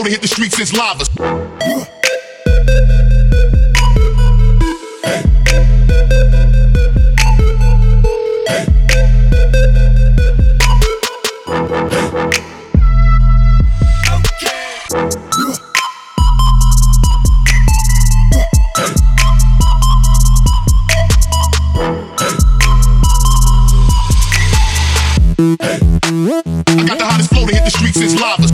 flow to hit the streets since lava. I got the hottest flow to hit the streets since lava.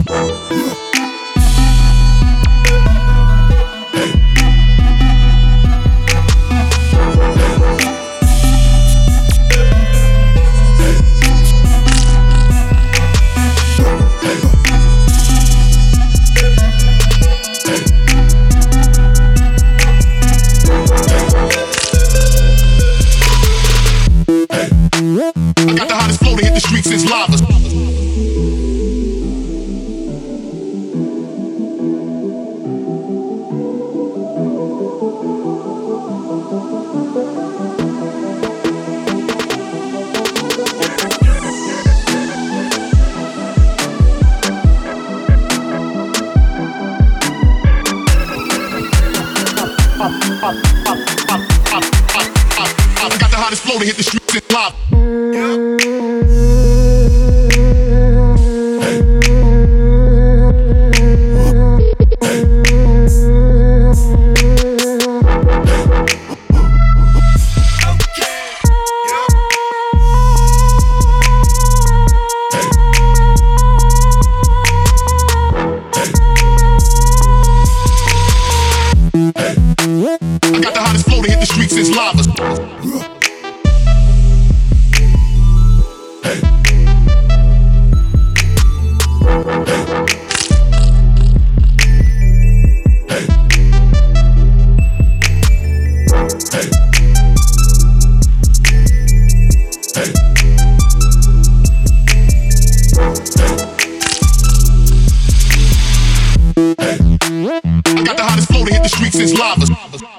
I got the hottest flow to hit the streets since lava. I got the hottest flow to hit the streets since lava. I got the hottest flow to hit the streets since lava. I got the hottest flow to hit the streets since lava.